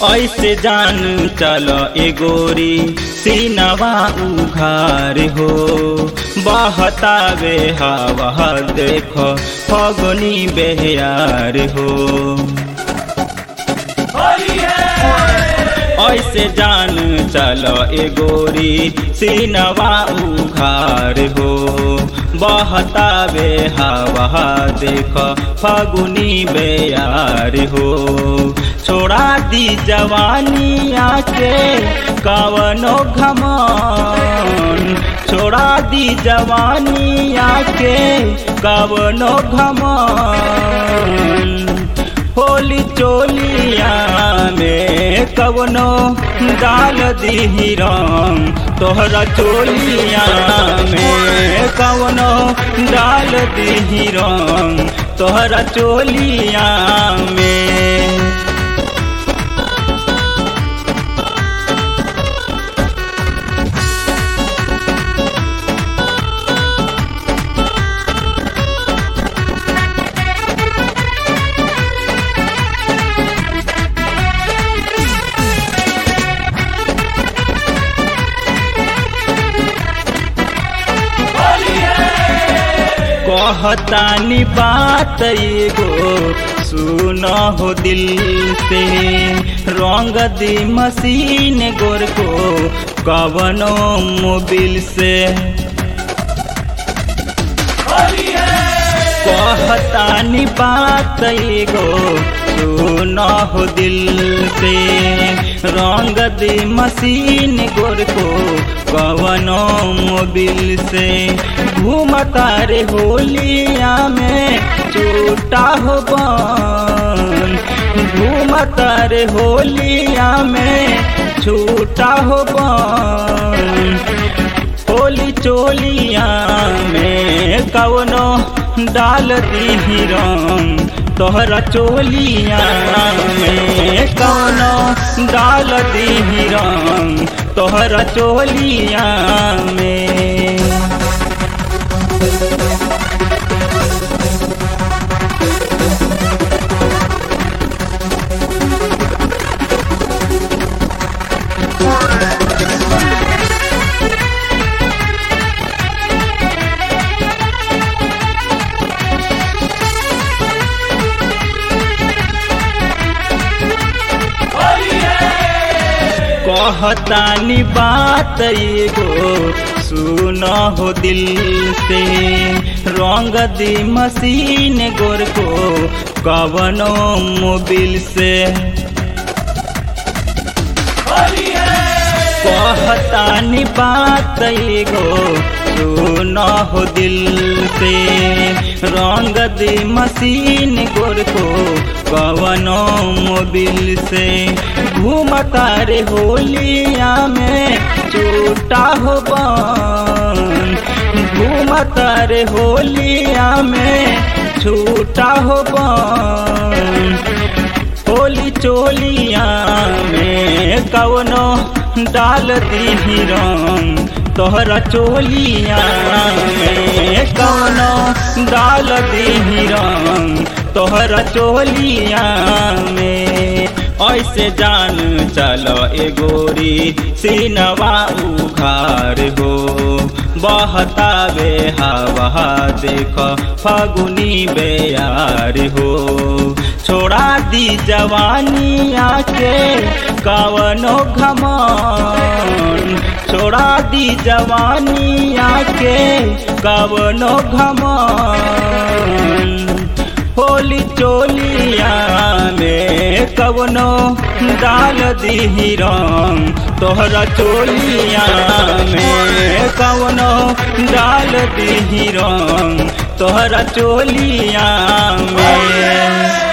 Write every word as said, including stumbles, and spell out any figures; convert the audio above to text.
ऐसे जान चल ए गोरी सीनवा उघार हो बहतावे हवा देख फगुनी बेहार हो। ऐसे जान चल ए गोरी सीनवा उघार हो बहतावे हवा देख फगुनी बेयार हो। छोड़ा दी जवानी आके कवनो घमन, छोड़ा दी जवानी आके कवनो घमन। होली चोलिया में कवनो डाल दी रंग, तोहरा चोलिया में कवनो डाल दी रंग, तोहरा चोलिया में। कहतानी बात एगो सुन हो दिल से, रंग दी मशीन गोर को कवनो मोबिल से। कहतानी बात एगो सुन हो दिल से, रंग दी मशीन गोर को कवनो मोबिल से। घूमता रे होलिया में छूटा हो बन, घूमता रे होलिया में छूटा हो बन। होली चोलिया में कवनो डाल दी रंग, तोहरा चोलिया में कवनो डाल दी रंग, तोहरा चोलिया में। कहतानी बात एगो सुन हो दिल से, रंग दी मशीन गोर को कवनो मोबिल से। कहतानी बात एगो सुन हो दिल से, रंग दी मशीन गोर को कवनो मोबिल से। घूमता रे होलिया में छूटा हो बन, घूमता रे होलिया में छूटा हो बन। होली चोलिया में कवनो डाल दी रंग, तोहरा चोलिया में कवनो डाल दी रंग, तोहरा चोलिया में। ऐसे जान चल ए गोरी सीनवा उघार हो बहतावे हवा देख फगुनी बेयार हो। छोड़ा दी जवानी आके कवनो घमन, छोड़ा दी जवानी आके कवनो घमन। होली चोलिया में कवनो डाल दी रंग, तोहरा चोलिया में कवनो डाल दी रंग, तोहरा चोलिया में।